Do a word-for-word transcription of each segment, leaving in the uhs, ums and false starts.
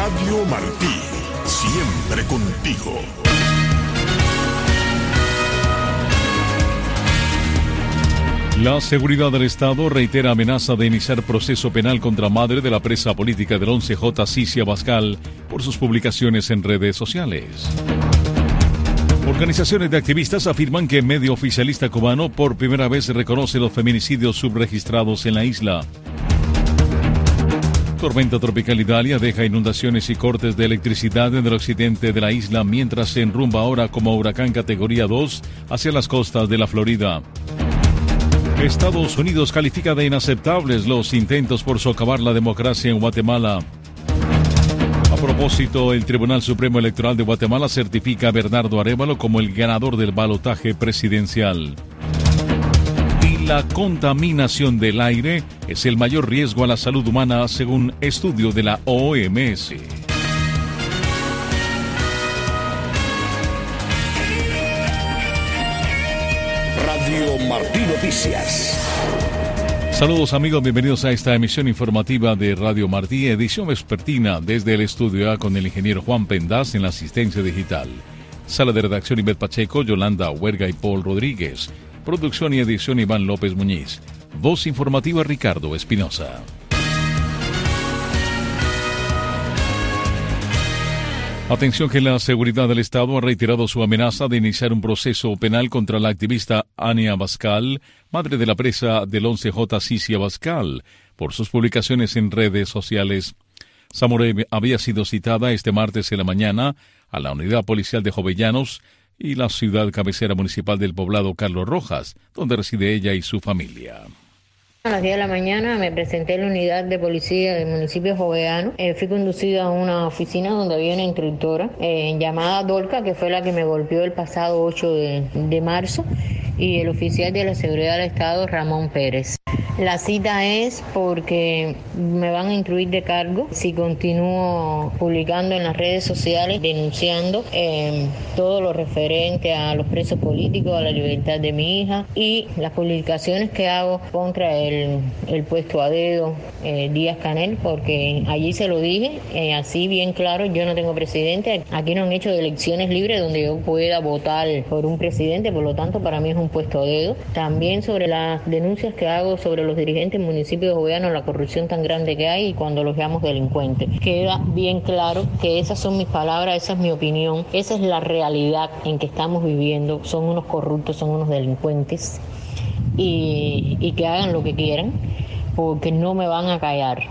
Radio Martí, siempre contigo. La seguridad del Estado reitera amenaza de iniciar proceso penal contra madre de la presa política del once J, Cici Abascal, por sus publicaciones en redes sociales. Organizaciones de activistas afirman que medio oficialista cubano por primera vez reconoce los feminicidios subregistrados en la isla. Tormenta tropical Idalia deja inundaciones y cortes de electricidad en el occidente de la isla mientras se enrumba ahora como huracán categoría dos hacia las costas de la Florida. Estados Unidos califica de inaceptables los intentos por socavar la democracia en Guatemala. A propósito, el Tribunal Supremo Electoral de Guatemala certifica a Bernardo Arévalo como el ganador del balotaje presidencial. Y la contaminación del aire es el mayor riesgo a la salud humana según estudio de la O M S. Radio Martí Noticias. Saludos amigos, bienvenidos a esta emisión informativa de Radio Martí, edición vespertina desde el estudio A con el ingeniero Juan Pendaz en la asistencia digital. Sala de redacción Ivette Pacheco, Yolanda Huerga y Paul Rodríguez. Producción y edición Iván López Muñiz. Voz informativa Ricardo Espinosa. Atención que la seguridad del Estado ha reiterado su amenaza de iniciar un proceso penal contra la activista Ania Abascal, madre de la presa del once J, Cici Abascal, por sus publicaciones en redes sociales. Zamoré había sido citada este martes en la mañana a la unidad policial de Jovellanos y la ciudad cabecera municipal del poblado Carlos Rojas, donde reside ella y su familia. A las diez de la mañana me presenté en la unidad de policía del municipio de Jovellanos. Eh, fui conducida a una oficina donde había una instructora eh, llamada Dorca, que fue la que me golpeó el pasado ocho de marzo, y el oficial de la seguridad del Estado, Ramón Pérez. La cita es porque me van a instruir de cargo si continúo publicando en las redes sociales, denunciando eh, todo lo referente a los presos políticos, a la libertad de mi hija y las publicaciones que hago contra el, el puesto a dedo eh, Díaz Canel, porque allí se lo dije, eh, así bien claro, yo no tengo presidente, aquí no han hecho elecciones libres donde yo pueda votar por un presidente, por lo tanto para mí es un puesto a dedo. También sobre las denuncias que hago sobre los dirigentes del municipio de Jovellanos, la corrupción tan grande que hay y cuando los llamamos delincuentes. Queda bien claro que esas son mis palabras, esa es mi opinión, esa es la realidad en que estamos viviendo. Son unos corruptos, son unos delincuentes y, y que hagan lo que quieran porque no me van a callar.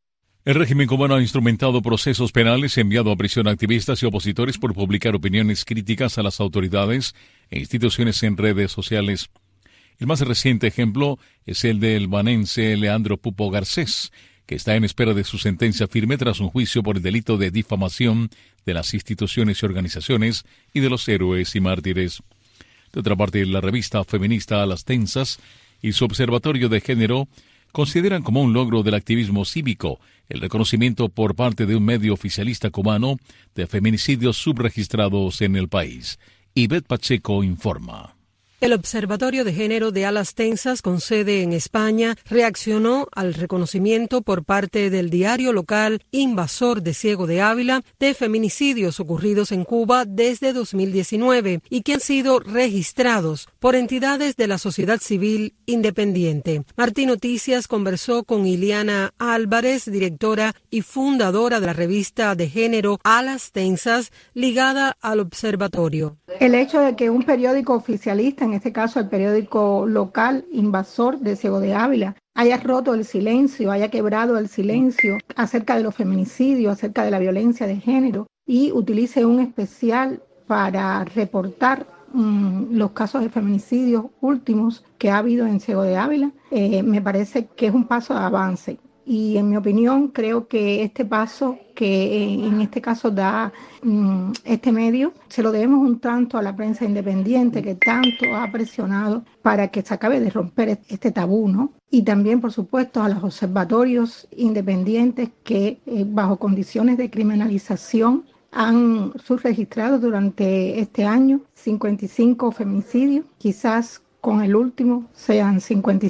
El régimen cubano ha instrumentado procesos penales, enviado a prisión a activistas y opositores por publicar opiniones críticas a las autoridades e instituciones en redes sociales. El más reciente ejemplo es el del banense Leandro Pupo Garcés, que está en espera de su sentencia firme tras un juicio por el delito de difamación de las instituciones y organizaciones y de los héroes y mártires. De otra parte, la revista feminista A Las Tensas y su observatorio de género consideran como un logro del activismo cívico el reconocimiento por parte de un medio oficialista cubano de feminicidios subregistrados en el país. Ivette Pacheco informa. El Observatorio de Género de A Las Tensas, con sede en España, reaccionó al reconocimiento por parte del diario local Invasor de Ciego de Ávila de feminicidios ocurridos en Cuba desde dos mil diecinueve y que han sido registrados por entidades de la sociedad civil independiente. Martí Noticias conversó con Iliana Álvarez, directora y fundadora de la revista de género A Las Tensas, ligada al observatorio. El hecho de que un periódico oficialista, en este caso el periódico local Invasor de Ciego de Ávila, haya roto el silencio, haya quebrado el silencio acerca de los feminicidios, acerca de la violencia de género y utilice un especial para reportar um, los casos de feminicidios últimos que ha habido en Ciego de Ávila, eh, me parece que es un paso de avance. Y en mi opinión creo que este paso que en este caso da um, este medio se lo debemos un tanto a la prensa independiente que tanto ha presionado para que se acabe de romper este tabú, ¿no? Y también, por supuesto, a los observatorios independientes que eh, bajo condiciones de criminalización han subregistrado durante este año cincuenta y cinco feminicidios, quizás con el último sean cincuenta y seis.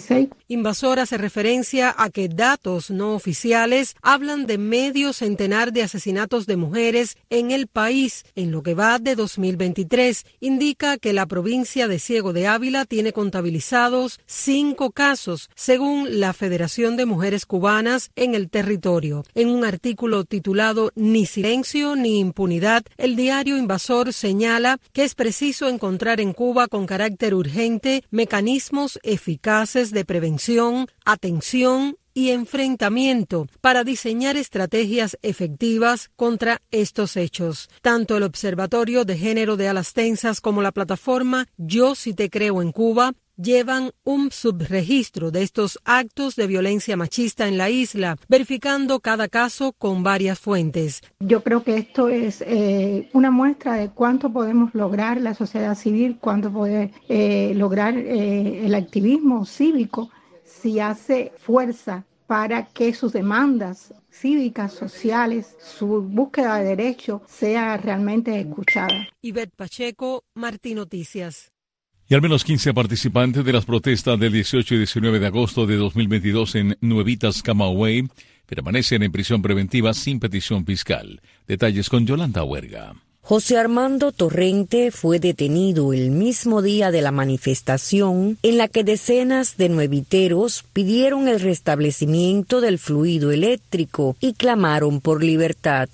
Invasor hace referencia a que datos no oficiales hablan de medio centenar de asesinatos de mujeres en el país en lo que va de dos mil veintitrés. Indica que la provincia de Ciego de Ávila tiene contabilizados cinco casos, según la Federación de Mujeres Cubanas en el territorio. En un artículo titulado Ni silencio ni impunidad, el diario Invasor señala que es preciso encontrar en Cuba con carácter urgente mecanismos eficaces de prevención, atención y enfrentamiento para diseñar estrategias efectivas contra estos hechos. Tanto el Observatorio de Género de Alas Tensas como la plataforma Yo Sí Te Creo en Cuba llevan un subregistro de estos actos de violencia machista en la isla, verificando cada caso con varias fuentes. Yo creo que esto es eh, una muestra de cuánto podemos lograr la sociedad civil, cuánto puede eh, lograr eh, el activismo cívico si hace fuerza para que sus demandas cívicas, sociales, su búsqueda de derechos sea realmente escuchada. Ivette Pacheco, Martí Noticias. Y al menos quince participantes de las protestas del dieciocho y diecinueve de agosto de dos mil veintidós en Nuevitas, Camagüey, permanecen en prisión preventiva sin petición fiscal. Detalles con Yolanda Huerga. José Armando Torrente fue detenido el mismo día de la manifestación en la que decenas de nueviteros pidieron el restablecimiento del fluido eléctrico y clamaron por libertad.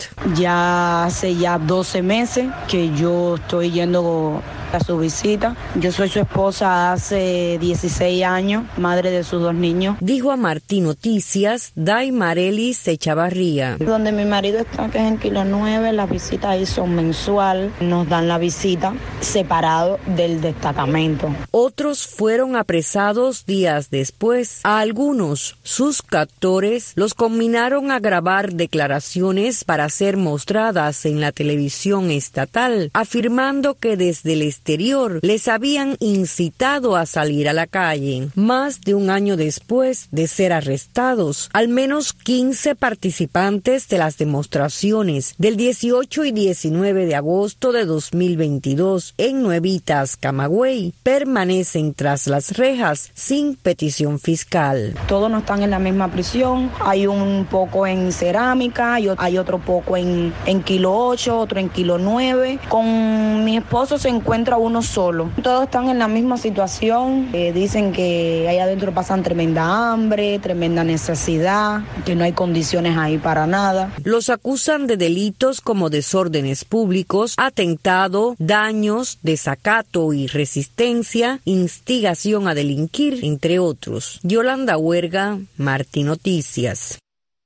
Ya hace ya doce meses que yo estoy yendo a su visita. Yo soy su esposa hace dieciséis años, madre de sus dos niños. Dijo a Martí Noticias Daimarelis Echavarría. Donde mi marido está, que es en Kilo nueve, las visitas ahí son mensuales. Nos dan la visita separado del destacamento. Otros fueron apresados días después. A algunos, sus captores los combinaron a grabar declaraciones para ser mostradas en la televisión estatal, afirmando que desde el exterior les habían incitado a salir a la calle. Más de un año después de ser arrestados, al menos quince participantes de las demostraciones del dieciocho y diecinueve de agosto de dos mil veintidós en Nuevitas, Camagüey, permanecen tras las rejas sin petición fiscal. Todos no están en la misma prisión. Hay un poco en cerámica, hay otro poco en, en Kilo ocho, otro en Kilo nueve. Con mi esposo se encuentra uno solo. Todos están en la misma situación. Eh, dicen que ahí adentro pasan tremenda hambre, tremenda necesidad, que no hay condiciones ahí para nada. Los acusan de delitos como desórdenes públicos, atentado, daños, desacato y resistencia, instigación a delinquir, entre otros. Yolanda Huerga, Martí Noticias.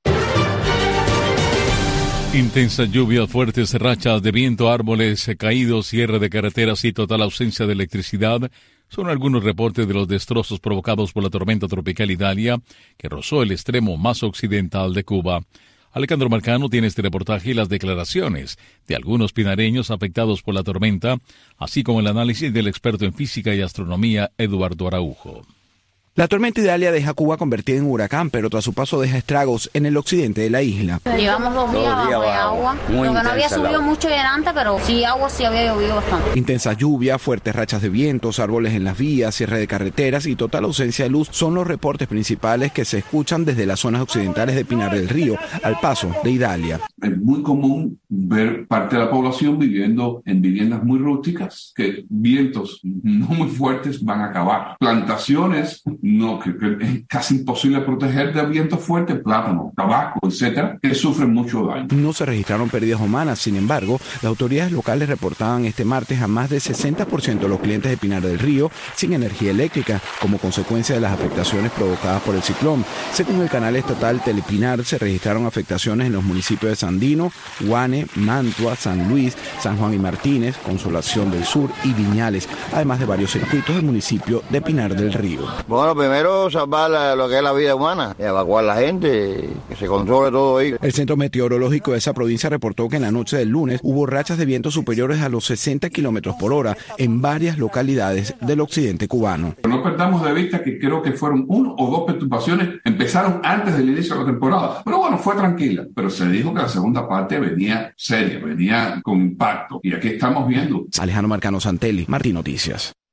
Intensas lluvias, fuertes rachas de viento, árboles caídos, cierre de carreteras y total ausencia de electricidad son algunos reportes de los destrozos provocados por la tormenta tropical Idalia, que rozó el extremo más occidental de Cuba. Alejandro Marcano tiene este reportaje y las declaraciones de algunos pinareños afectados por la tormenta, así como el análisis del experto en física y astronomía Eduardo Araujo. La tormenta Idalia deja Cuba convertida en huracán, pero tras su paso deja estragos en el occidente de la isla. Llevamos dos días bajo de agua, lo que no había subido mucho delante, pero sí agua sí había llovido bastante. Intensa lluvia, fuertes rachas de vientos, árboles en las vías, cierre de carreteras y total ausencia de luz son los reportes principales que se escuchan desde las zonas occidentales de Pinar del Río, al paso de Idalia. Es muy común ver parte de la población viviendo en viviendas muy rústicas, que vientos no muy fuertes van a acabar. Plantaciones no, que, que es casi imposible proteger de vientos fuertes, plátano, tabaco, etcétera, que sufren mucho daño. No se registraron pérdidas humanas, sin embargo, las autoridades locales reportaban este martes a más del sesenta por ciento de los clientes de Pinar del Río sin energía eléctrica como consecuencia de las afectaciones provocadas por el ciclón. Según el canal estatal Telepinar, se registraron afectaciones en los municipios de Sandino, Guane, Mantua, San Luis, San Juan y Martínez, Consolación del Sur y Viñales, además de varios circuitos del municipio de Pinar del Río. Bueno, primero salvar la, lo que es la vida humana, evacuar a la gente, que se controle todo ahí. El Centro Meteorológico de esa provincia reportó que en la noche del lunes hubo rachas de viento superiores a los sesenta kilómetros por hora en varias localidades del occidente cubano. No perdamos de vista que creo que fueron uno o dos perturbaciones, empezaron antes del inicio de la temporada, pero bueno, fue tranquila, pero se dijo que la segunda parte venía seria, venía con impacto, y aquí estamos viendo. Alejandro Marcano Santelli, Martí Noticias.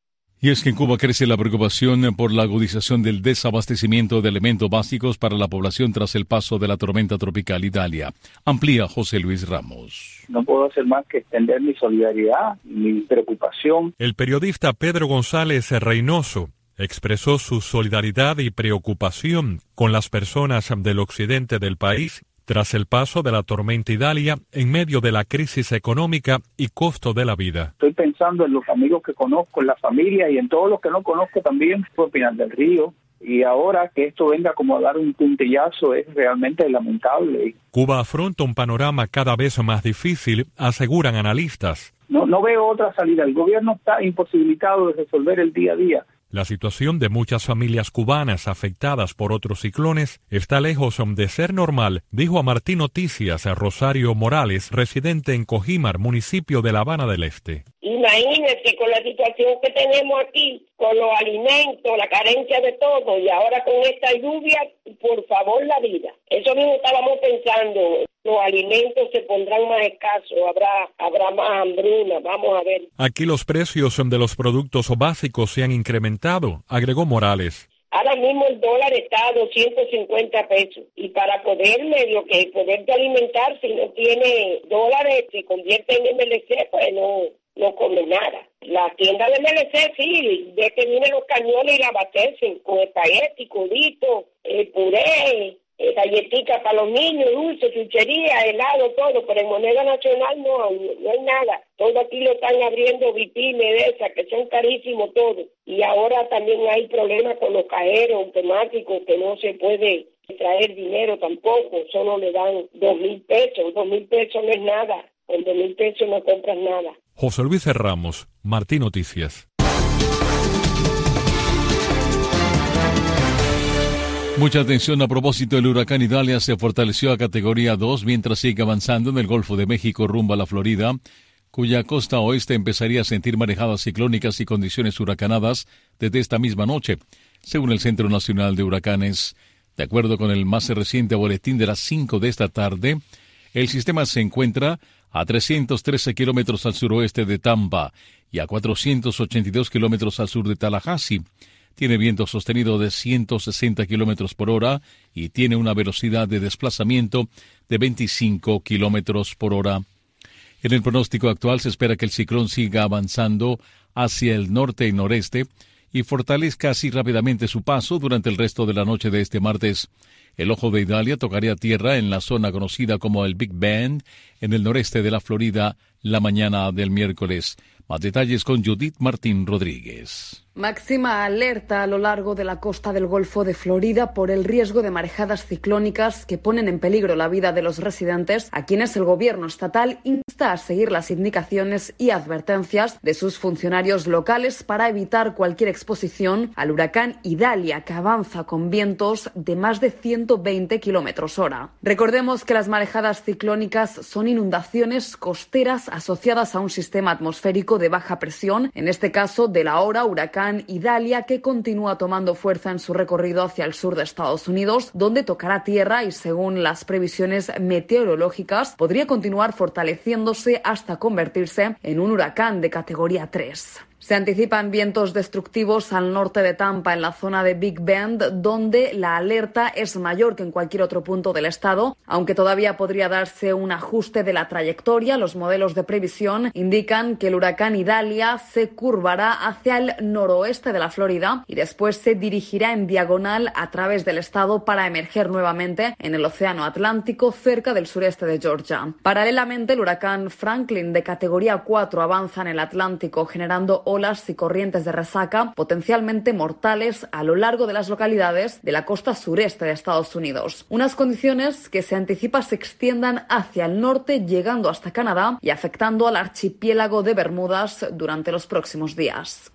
Y es que en Cuba crece la preocupación por la agudización del desabastecimiento de elementos básicos para la población tras el paso de la tormenta tropical Idalia. Amplía José Luis Ramos. No puedo hacer más que extender mi solidaridad, mi preocupación. El periodista Pedro González Reynoso expresó su solidaridad y preocupación con las personas del occidente del país tras el paso de la tormenta Idalia en medio de la crisis económica y costo de la vida. Estoy pensando en los amigos que conozco, en la familia y en todos los que no conozco también por Pinar del Río. Y ahora que esto venga como a dar un puntillazo es realmente lamentable. Cuba afronta un panorama cada vez más difícil, aseguran analistas. No, no veo otra salida. El gobierno está imposibilitado de resolver el día a día. La situación de muchas familias cubanas afectadas por otros ciclones está lejos de ser normal, dijo a Martín Noticias a Rosario Morales, residente en Cojímar, municipio de La Habana del Este. Imagínese con la situación que tenemos aquí, con los alimentos, la carencia de todo, y ahora con esta lluvia, por favor, la vida. Eso mismo estábamos pensando, los alimentos se pondrán más escasos, habrá, habrá más hambruna, vamos a ver. Aquí los precios de los productos básicos se han incrementado, agregó Morales. Ahora mismo el dólar está a doscientos cincuenta pesos y para poder medio que poderte alimentar, si no tiene dólares, se convierte en M L C, pues no, no come nada. La tienda de M L C sí, de que vienen los cañones y la abastecen con espagueti, codito, eh, puré, eh, galletica para los niños, dulce, chuchería, helado, todo, pero en moneda nacional no, no hay nada. Todo aquí lo están abriendo vitines de esas, que son carísimos todos. Y ahora también hay problemas con los cajeros automáticos, que no se puede traer dinero tampoco, solo le dan dos mil pesos, dos mil pesos no es nada, con dos mil pesos no compras nada. José Luis Ramos, Martín Noticias. Mucha atención a propósito del huracán Idalia. Se fortaleció a categoría dos mientras sigue avanzando en el Golfo de México rumbo a la Florida, cuya costa oeste empezaría a sentir marejadas ciclónicas y condiciones huracanadas desde esta misma noche, según el Centro Nacional de Huracanes. De acuerdo con el más reciente boletín de las cinco de esta tarde, el sistema se encuentra a trescientos trece kilómetros al suroeste de Tampa y a cuatrocientos ochenta y dos kilómetros al sur de Tallahassee. Tiene viento sostenido de ciento sesenta kilómetros por hora y tiene una velocidad de desplazamiento de veinticinco kilómetros por hora. En el pronóstico actual se espera que el ciclón siga avanzando hacia el norte y noreste y fortalezca así rápidamente su paso durante el resto de la noche de este martes. El ojo de Idalia tocaría tierra en la zona conocida como el Big Bend, en el noreste de la Florida, la mañana del miércoles. Más detalles con Judith Martín Rodríguez. Máxima alerta a lo largo de la costa del Golfo de Florida por el riesgo de marejadas ciclónicas que ponen en peligro la vida de los residentes, a quienes el gobierno estatal insta a seguir las indicaciones y advertencias de sus funcionarios locales para evitar cualquier exposición al huracán Idalia, que avanza con vientos de más de ciento veinte kilómetros hora. Recordemos que las marejadas ciclónicas son inundaciones costeras asociadas a un sistema atmosférico de baja presión, en este caso del ahora huracán Idalia, que continúa tomando fuerza en su recorrido hacia el sur de Estados Unidos, donde tocará tierra y, según las previsiones meteorológicas, podría continuar fortaleciéndose hasta convertirse en un huracán de categoría tres. Se anticipan vientos destructivos al norte de Tampa, en la zona de Big Bend, donde la alerta es mayor que en cualquier otro punto del estado, aunque todavía podría darse un ajuste de la trayectoria. Los modelos de previsión indican que el huracán Idalia se curvará hacia el noroeste de la Florida y después se dirigirá en diagonal a través del estado para emerger nuevamente en el océano Atlántico, cerca del sureste de Georgia. Paralelamente, el huracán Franklin, de categoría cuatro, avanza en el Atlántico, generando olas y corrientes de resaca potencialmente mortales a lo largo de las localidades de la costa sureste de Estados Unidos. Unas condiciones que se anticipa se extiendan hacia el norte, llegando hasta Canadá y afectando al archipiélago de Bermudas durante los próximos días.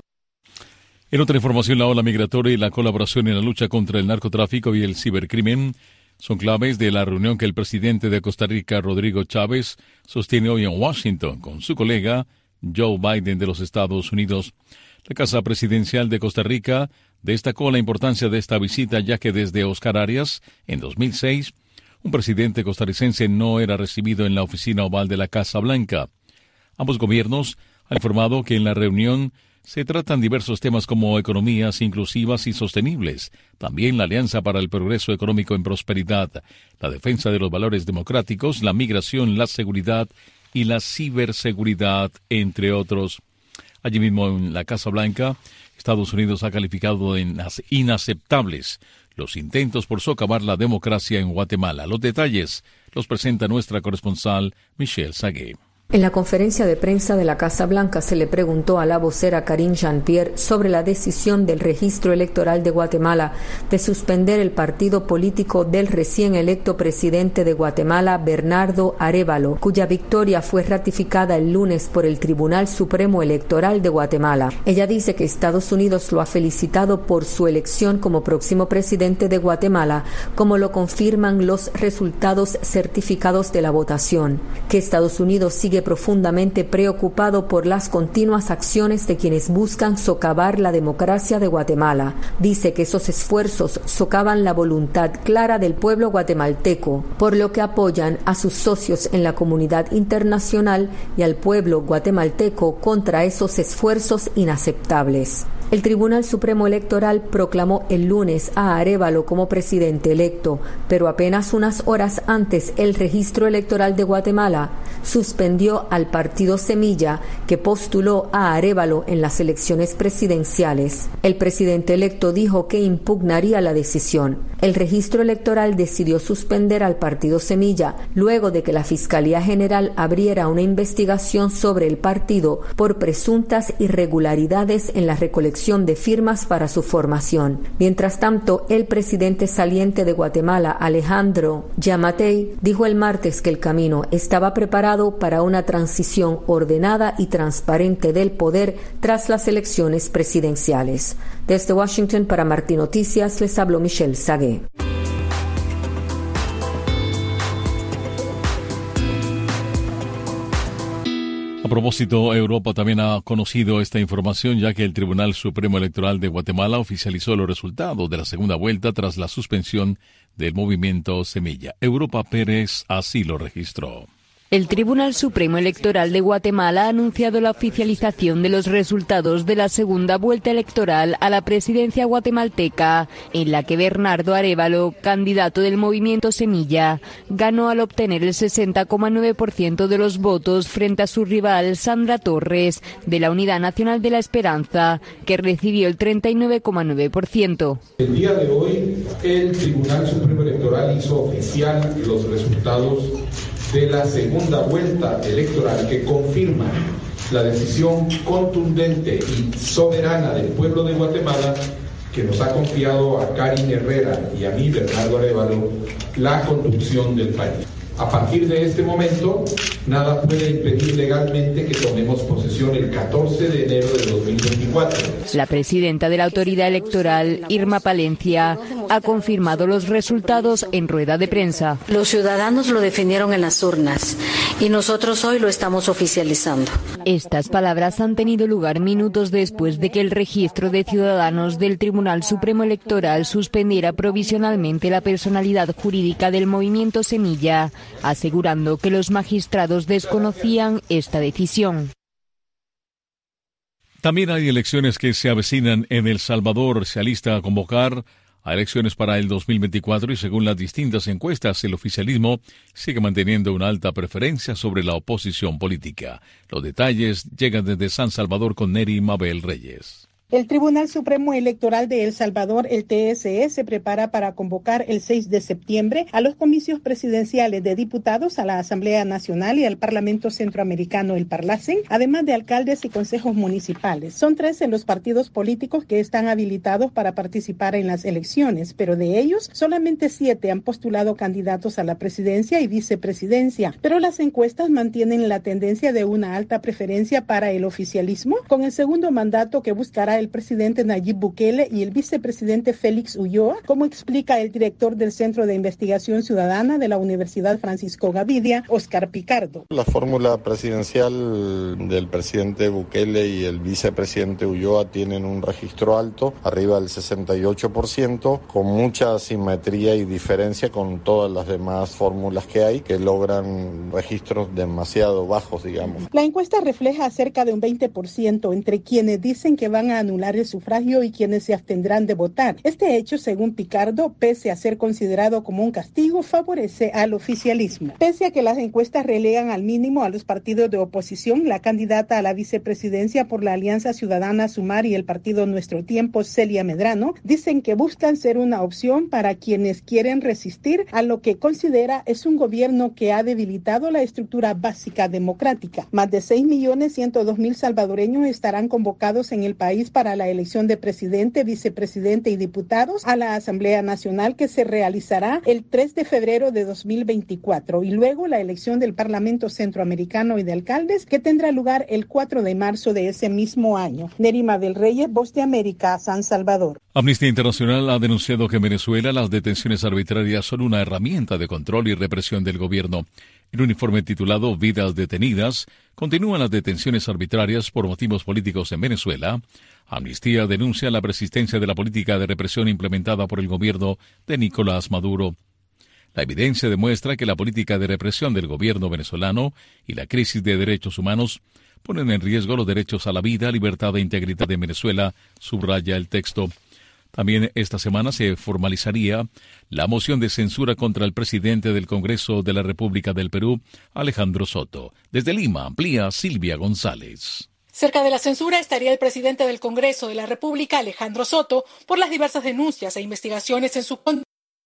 En otra información, la ola migratoria y la colaboración en la lucha contra el narcotráfico y el cibercrimen son claves de la reunión que el presidente de Costa Rica, Rodrigo Chávez, sostiene hoy en Washington con su colega Joe Biden de los Estados Unidos. La Casa Presidencial de Costa Rica destacó la importancia de esta visita, ya que desde Oscar Arias, en dos mil seis, un presidente costarricense no era recibido en la oficina oval de la Casa Blanca. Ambos gobiernos han informado que en la reunión Se tratan diversos temas como economías inclusivas y sostenibles, también la Alianza para el Progreso Económico en Prosperidad, la defensa de los valores democráticos, la migración, la seguridad y la ciberseguridad, entre otros. Allí mismo en la Casa Blanca, Estados Unidos ha calificado de inaceptables los intentos por socavar la democracia en Guatemala. Los detalles los presenta nuestra corresponsal Michelle Sagué. En la conferencia de prensa de la Casa Blanca se le preguntó a la vocera Karine Jean-Pierre sobre la decisión del Registro Electoral de Guatemala de suspender el partido político del recién electo presidente de Guatemala, Bernardo Arévalo, cuya victoria fue ratificada el lunes por el Tribunal Supremo Electoral de Guatemala. Ella dice que Estados Unidos lo ha felicitado por su elección como próximo presidente de Guatemala, como lo confirman los resultados certificados de la votación, que Estados Unidos sigue profundamente preocupado por las continuas acciones de quienes buscan socavar la democracia de Guatemala. Dice que esos esfuerzos socavan la voluntad clara del pueblo guatemalteco, por lo que apoyan a sus socios en la comunidad internacional y al pueblo guatemalteco contra esos esfuerzos inaceptables. El Tribunal Supremo Electoral proclamó el lunes a Arévalo como presidente electo, pero apenas unas horas antes el Registro Electoral de Guatemala suspendió al partido Semilla, que postuló a Arévalo en las elecciones presidenciales. El presidente electo dijo que impugnaría la decisión. El Registro Electoral decidió suspender al partido Semilla luego de que la Fiscalía General abriera una investigación sobre el partido por presuntas irregularidades en la recolección de firmas para su formación. Mientras tanto, el presidente saliente de Guatemala, Alejandro Yamatei, dijo el martes que el camino estaba preparado para una transición ordenada y transparente del poder tras las elecciones presidenciales. Desde Washington para Martí Noticias les habló Michelle Sagué. A propósito, Europa también ha conocido esta información, ya que el Tribunal Supremo Electoral de Guatemala oficializó los resultados de la segunda vuelta tras la suspensión del movimiento Semilla. Europa Pérez así lo registró. El Tribunal Supremo Electoral de Guatemala ha anunciado la oficialización de los resultados de la segunda vuelta electoral a la presidencia guatemalteca, en la que Bernardo Arévalo, candidato del movimiento Semilla, ganó al obtener el sesenta coma nueve por ciento de los votos frente a su rival Sandra Torres, de la Unidad Nacional de la Esperanza, que recibió el treinta y nueve coma nueve por ciento. El día de hoy, el Tribunal Supremo Electoral hizo oficial los resultados de la segunda vuelta electoral que confirma la decisión contundente y soberana del pueblo de Guatemala, que nos ha confiado a Karin Herrera y a mí, Bernardo Arévalo, la conducción del país. A partir de este momento, nada puede impedir legalmente que tomemos posesión el catorce de enero de dos mil veinticuatro. La presidenta de la autoridad electoral, Irma Palencia, ha confirmado los resultados en rueda de prensa. Los ciudadanos lo definieron en las urnas y nosotros hoy lo estamos oficializando. Estas palabras han tenido lugar minutos después de que el registro de ciudadanos del Tribunal Supremo Electoral suspendiera provisionalmente la personalidad jurídica del movimiento Semilla, asegurando que los magistrados desconocían esta decisión. También hay elecciones que se avecinan en El Salvador. Se alista a convocar a elecciones para el dos mil veinticuatro y según las distintas encuestas, el oficialismo sigue manteniendo una alta preferencia sobre la oposición política. Los detalles llegan desde San Salvador con Neri Mabel Reyes. El Tribunal Supremo Electoral de El Salvador, el T S E, se prepara para convocar el seis de septiembre a los comicios presidenciales de diputados, a la Asamblea Nacional y al Parlamento Centroamericano, el Parlacen, además de alcaldes y consejos municipales. Son trece los partidos políticos que están habilitados para participar en las elecciones, pero de ellos solamente siete han postulado candidatos a la presidencia y vicepresidencia. Pero las encuestas mantienen la tendencia de una alta preferencia para el oficialismo, con el segundo mandato que buscará el presidente Nayib Bukele y el vicepresidente Félix Ulloa, como explica el director del Centro de Investigación Ciudadana de la Universidad Francisco Gavidia, Oscar Picardo. La fórmula presidencial del presidente Bukele y el vicepresidente Ulloa tienen un registro alto, arriba del sesenta y ocho por ciento, con mucha simetría y diferencia con todas las demás fórmulas que hay, que logran registros demasiado bajos, digamos. La encuesta refleja cerca de un veinte por ciento entre quienes dicen que van a anular el sufragio y quienes se abstendrán de votar. Este hecho, según Picardo, pese a ser considerado como un castigo, favorece al oficialismo. Pese a que las encuestas relegan al mínimo a los partidos de oposición, la candidata a la vicepresidencia por la Alianza Ciudadana Sumar y el partido Nuestro Tiempo, Celia Medrano, dicen que buscan ser una opción para quienes quieren resistir a lo que considera es un gobierno que ha debilitado la estructura básica democrática. Más de seis millones ciento dos mil salvadoreños estarán convocados en el país para la elección de presidente, vicepresidente y diputados a la Asamblea Nacional, que se realizará el tres de febrero de dos mil veinticuatro, y luego la elección del Parlamento Centroamericano y de alcaldes, que tendrá lugar el cuatro de marzo de ese mismo año. Nerima del Reyes, Voz de América, San Salvador. Amnistía Internacional ha denunciado que en Venezuela las detenciones arbitrarias son una herramienta de control y represión del gobierno. En un informe titulado Vidas detenidas, continúan las detenciones arbitrarias por motivos políticos en Venezuela. Amnistía denuncia la persistencia de la política de represión implementada por el gobierno de Nicolás Maduro. La evidencia demuestra que la política de represión del gobierno venezolano y la crisis de derechos humanos ponen en riesgo los derechos a la vida, libertad e integridad de Venezuela, subraya el texto. También esta semana se formalizaría la moción de censura contra el presidente del Congreso de la República del Perú, Alejandro Soto. Desde Lima, amplía Silvia González. Cerca de la censura estaría el presidente del Congreso de la República, Alejandro Soto, por las diversas denuncias e investigaciones en su contra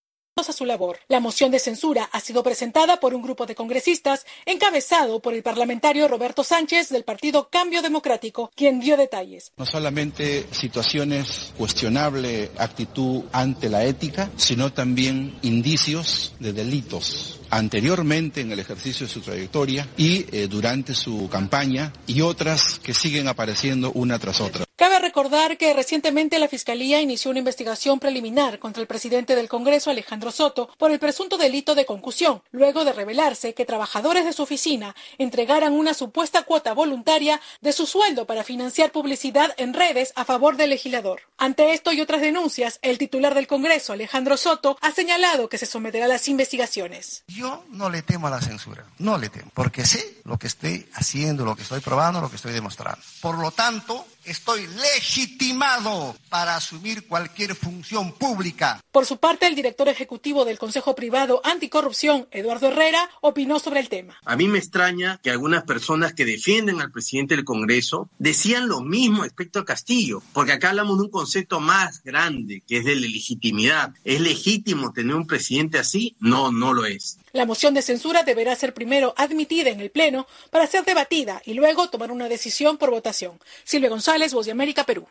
a su labor. La moción de censura ha sido presentada por un grupo de congresistas encabezado por el parlamentario Roberto Sánchez del partido Cambio Democrático, quien dio detalles. No solamente situaciones cuestionable actitud ante la ética, sino también indicios de delitos anteriormente en el ejercicio de su trayectoria y eh, durante su campaña, y otras que siguen apareciendo una tras otra. Cabe recordar que recientemente la Fiscalía inició una investigación preliminar contra el presidente del Congreso, Alejandro Soto, por el presunto delito de concusión, luego de revelarse que trabajadores de su oficina entregaran una supuesta cuota voluntaria de su sueldo para financiar publicidad en redes a favor del legislador. Ante esto y otras denuncias, el titular del Congreso, Alejandro Soto, ha señalado que se someterá a las investigaciones. Yo no le temo a la censura, no le temo, porque sé lo que estoy haciendo, lo que estoy probando, lo que estoy demostrando. Por lo tanto, estoy legitimado para asumir cualquier función pública. Por su parte, el director ejecutivo del Consejo Privado Anticorrupción, Eduardo Herrera, opinó sobre el tema. A mí me extraña que algunas personas que defienden al presidente del Congreso decían lo mismo respecto a Castillo, porque acá hablamos de un concepto más grande, que es de la legitimidad. ¿Es legítimo tener un presidente así? No, no lo es. La moción de censura deberá ser primero admitida en el Pleno para ser debatida y luego tomar una decisión por votación. Silvia González, Voz de América, Perú.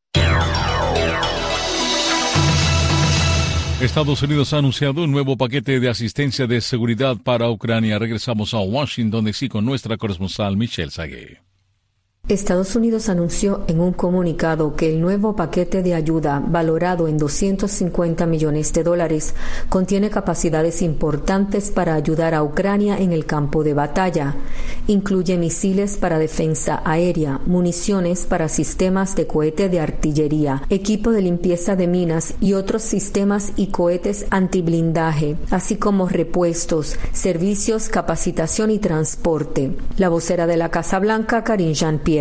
Estados Unidos ha anunciado un nuevo paquete de asistencia de seguridad para Ucrania. Regresamos a Washington, D C con nuestra corresponsal Michelle Sagué. Estados Unidos anunció en un comunicado que el nuevo paquete de ayuda, valorado en doscientos cincuenta millones de dólares, contiene capacidades importantes para ayudar a Ucrania en el campo de batalla. Incluye misiles para defensa aérea, municiones para sistemas de cohete de artillería, equipo de limpieza de minas y otros sistemas y cohetes antiblindaje, así como repuestos, servicios, capacitación y transporte. La vocera de la Casa Blanca, Karine Jean-Pierre,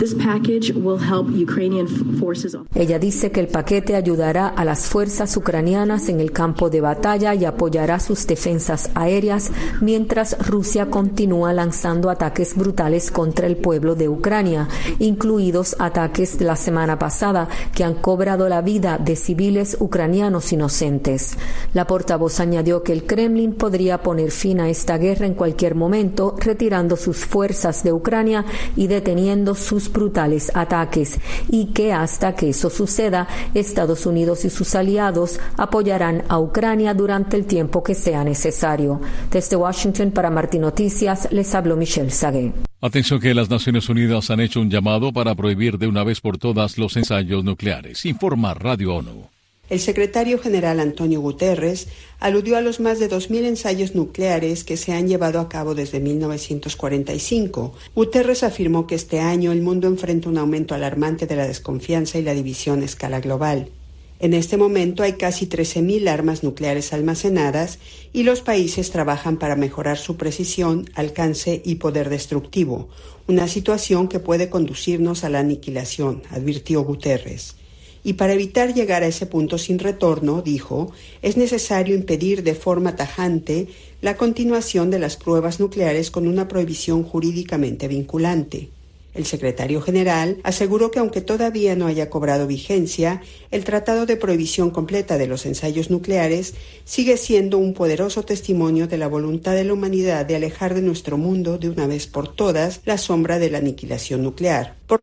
ella dice que el paquete ayudará a las fuerzas ucranianas en el campo de batalla y apoyará sus defensas aéreas mientras Rusia continúa lanzando ataques brutales contra el pueblo de Ucrania, incluidos ataques de la semana pasada que han cobrado la vida de civiles ucranianos inocentes. La portavoz añadió que el Kremlin podría poner fin a esta guerra en cualquier momento, retirando sus fuerzas de Ucrania y deteniendo sus brutales ataques, y que hasta que eso suceda, Estados Unidos y sus aliados apoyarán a Ucrania durante el tiempo que sea necesario. Desde Washington para Martín Noticias les habló Michelle Elzague. Atención que las Naciones Unidas han hecho un llamado para prohibir de una vez por todas los ensayos nucleares. Informa Radio ONU. El secretario general Antonio Guterres aludió a los más de dos mil ensayos nucleares que se han llevado a cabo desde mil novecientos cuarenta y cinco. Guterres afirmó que este año el mundo enfrenta un aumento alarmante de la desconfianza y la división a escala global. En este momento hay casi trece mil armas nucleares almacenadas y los países trabajan para mejorar su precisión, alcance y poder destructivo, una situación que puede conducirnos a la aniquilación, advirtió Guterres. Y para evitar llegar a ese punto sin retorno, dijo, es necesario impedir de forma tajante la continuación de las pruebas nucleares con una prohibición jurídicamente vinculante. El secretario general aseguró que aunque todavía no haya cobrado vigencia, el Tratado de Prohibición Completa de los Ensayos Nucleares sigue siendo un poderoso testimonio de la voluntad de la humanidad de alejar de nuestro mundo de una vez por todas la sombra de la aniquilación nuclear. Por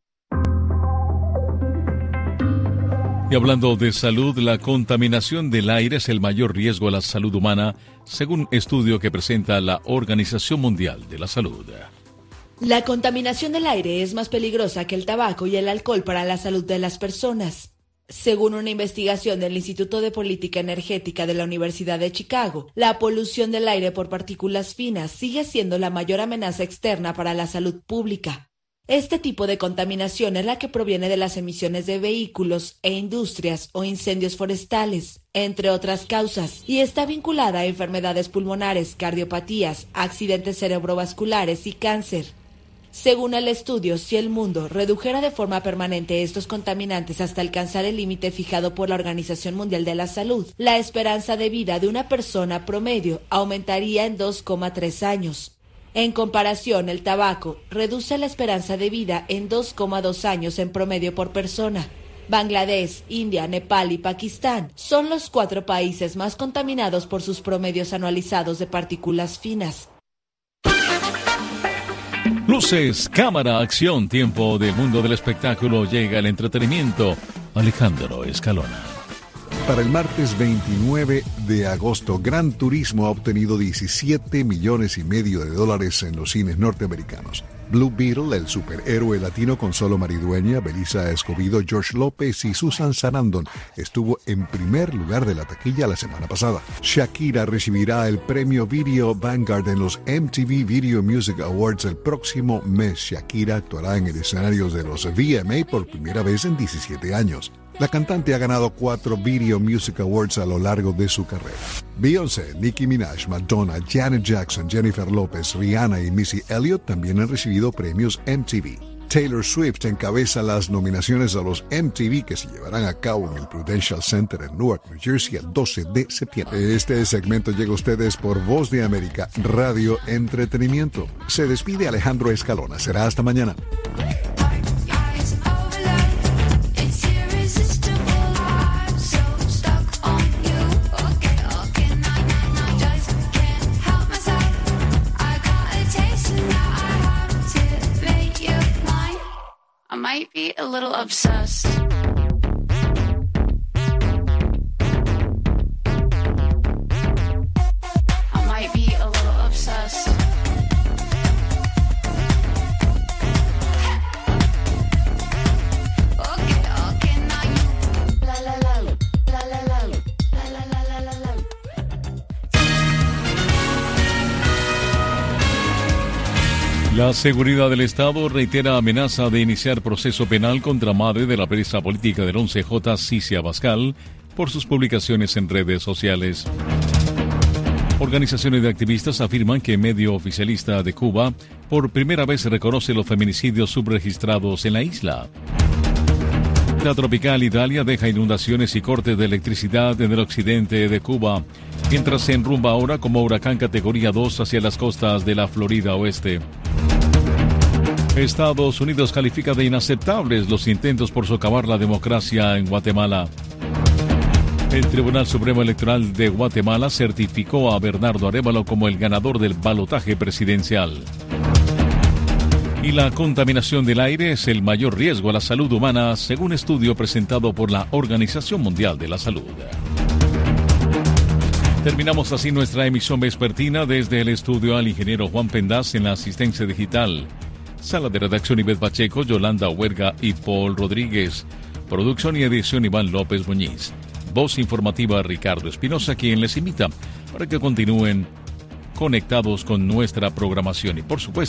Y hablando de salud, la contaminación del aire es el mayor riesgo a la salud humana, según estudio que presenta la Organización Mundial de la Salud. La contaminación del aire es más peligrosa que el tabaco y el alcohol para la salud de las personas. Según una investigación del Instituto de Política Energética de la Universidad de Chicago, la polución del aire por partículas finas sigue siendo la mayor amenaza externa para la salud pública. Este tipo de contaminación es la que proviene de las emisiones de vehículos e industrias o incendios forestales, entre otras causas, y está vinculada a enfermedades pulmonares, cardiopatías, accidentes cerebrovasculares y cáncer. Según el estudio, si el mundo redujera de forma permanente estos contaminantes hasta alcanzar el límite fijado por la Organización Mundial de la Salud, la esperanza de vida de una persona promedio aumentaría en dos coma tres años. En comparación, el tabaco reduce la esperanza de vida en dos coma dos años en promedio por persona. Bangladesh, India, Nepal y Pakistán son los cuatro países más contaminados por sus promedios anualizados de partículas finas. Luces, cámara, acción, tiempo del mundo del espectáculo, llega el entretenimiento. Alejandro Escalona. Para el martes veintinueve de agosto, Gran Turismo ha obtenido diecisiete millones y medio de dólares en los cines norteamericanos. Blue Beetle, el superhéroe latino con Solo Maridueña, Belisa Escobedo, George López y Susan Sarandon, estuvo en primer lugar de la taquilla la semana pasada. Shakira recibirá el premio Video Vanguard en los M T V Video Music Awards el próximo mes. Shakira actuará en el escenario de los V M A por primera vez en diecisiete años. La cantante ha ganado cuatro Video Music Awards a lo largo de su carrera. Beyoncé, Nicki Minaj, Madonna, Janet Jackson, Jennifer Lopez, Rihanna y Missy Elliott también han recibido premios M T V. Taylor Swift encabeza las nominaciones a los M T V que se llevarán a cabo en el Prudential Center en Newark, New Jersey, el doce de septiembre. Este segmento llega a ustedes por Voz de América, Radio Entretenimiento. Se despide Alejandro Escalona. Será hasta mañana. Might be a little obsessed. I might be a little obsessed. Okay, okay, now you la la la la la la la la la la la. La seguridad del Estado reitera amenaza de iniciar proceso penal contra madre de la presa política del once J, Cicia Abascal, por sus publicaciones en redes sociales. Organizaciones de activistas afirman que medio oficialista de Cuba por primera vez reconoce los feminicidios subregistrados en la isla. La tropical Idalia deja inundaciones y cortes de electricidad en el occidente de Cuba, mientras se enrumba ahora como huracán categoría dos hacia las costas de la Florida Oeste. Estados Unidos califica de inaceptables los intentos por socavar la democracia en Guatemala. El Tribunal Supremo Electoral de Guatemala certificó a Bernardo Arévalo como el ganador del balotaje presidencial. Y la contaminación del aire es el mayor riesgo a la salud humana, según estudio presentado por la Organización Mundial de la Salud. Terminamos así nuestra emisión vespertina. Desde el estudio al ingeniero Juan Pendaz en la asistencia digital. Sala de redacción Ivette Pacheco, Yolanda Huerga y Paul Rodríguez. Producción y edición Iván López Muñiz. Voz informativa Ricardo Espinosa, quien les invita para que continúen conectados con nuestra programación y por supuesto